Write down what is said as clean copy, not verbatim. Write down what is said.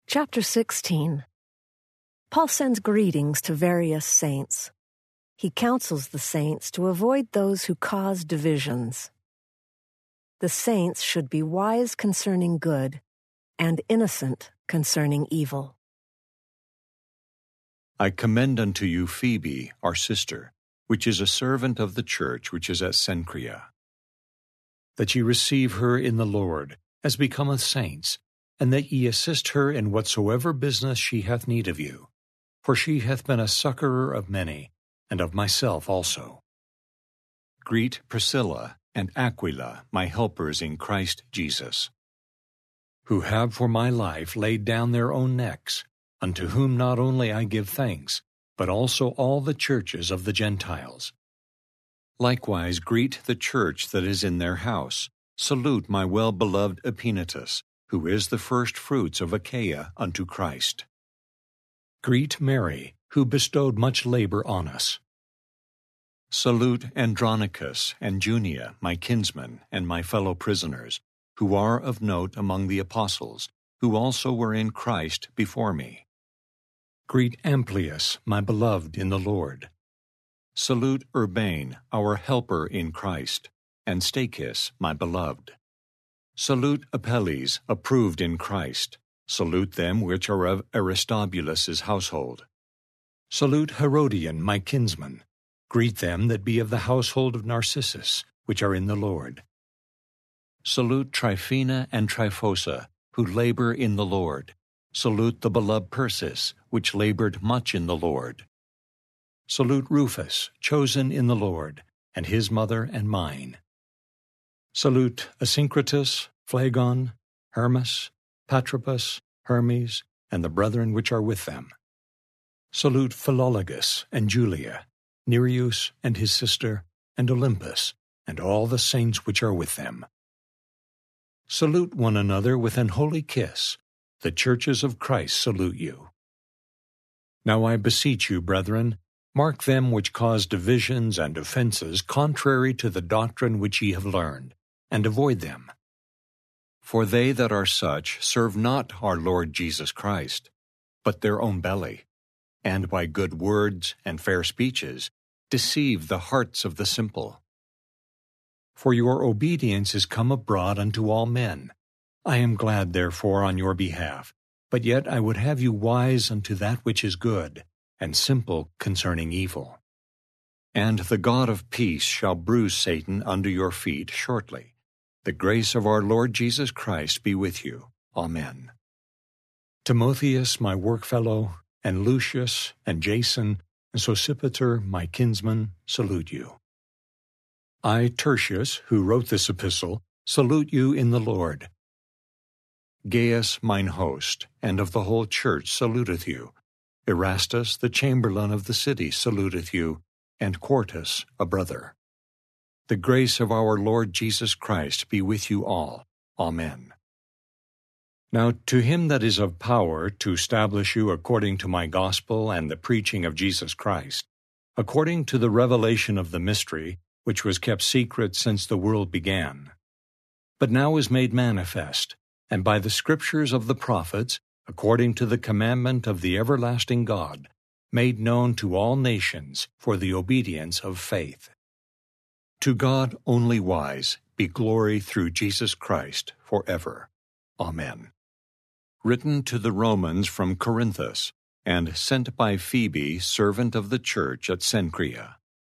Chapter 16. Paul sends greetings to various saints. He counsels the saints to avoid those who cause divisions. The saints should be wise concerning good and innocent concerning evil. I commend unto you Phoebe, our sister, which is a servant of the church which is at Cenchrea, that ye receive her in the Lord, as becometh saints, and that ye assist her in whatsoever business she hath need of you. For she hath been a succorer of many, and of myself also. Greet Priscilla and Aquila, my helpers in Christ Jesus, who have for my life laid down their own necks, unto whom not only I give thanks, but also all the churches of the Gentiles. Likewise greet the church that is in their house. Salute my well-beloved Epaenetus, who is the firstfruits of Achaia unto Christ. Greet Mary, who bestowed much labor on us. Salute Andronicus and Junia, my kinsmen and my fellow prisoners, who are of note among the apostles, who also were in Christ before me. Greet Amplias, my beloved in the Lord. Salute Urbane, our helper in Christ, and Stachys, my beloved. Salute Apelles, approved in Christ. Salute them which are of Aristobulus' household. Salute Herodion, my kinsman. Greet them that be of the household of Narcissus, which are in the Lord. Salute Tryphena and Tryphosa, who labor in the Lord. Salute the beloved Persis, which labored much in the Lord. Salute Rufus, chosen in the Lord, and his mother and mine. Salute Asyncritus, Phlegon, Hermas, Patrobas, Hermes, and the brethren which are with them. Salute Philologus and Julia, Nereus and his sister, and Olympus, and all the saints which are with them. Salute one another with an holy kiss. The churches of Christ salute you. Now I beseech you, brethren, mark them which cause divisions and offenses contrary to the doctrine which ye have learned, and avoid them. For they that are such serve not our Lord Jesus Christ, but their own belly, and by good words and fair speeches deceive the hearts of the simple. For your obedience is come abroad unto all men. I am glad therefore on your behalf, but yet I would have you wise unto that which is good, and simple concerning evil. And the God of peace shall bruise Satan under your feet shortly. The grace of our Lord Jesus Christ be with you. Amen. Timotheus, my workfellow, and Lucius, and Jason, and Sosipater, my kinsman, salute you. I, Tertius, who wrote this epistle, salute you in the Lord. Gaius, mine host, and of the whole church, saluteth you. Erastus, the chamberlain of the city, saluteth you, and Quartus, a brother. The grace of our Lord Jesus Christ be with you all. Amen. Now to him that is of power to establish you according to my gospel and the preaching of Jesus Christ, according to the revelation of the mystery, which was kept secret since the world began, but now is made manifest, and by the scriptures of the prophets, according to the commandment of the everlasting God, made known to all nations for the obedience of faith. To God only wise be glory through Jesus Christ forever. Amen. Written to the Romans from Corinthus, and sent by Phoebe, servant of the church at Cenchrea.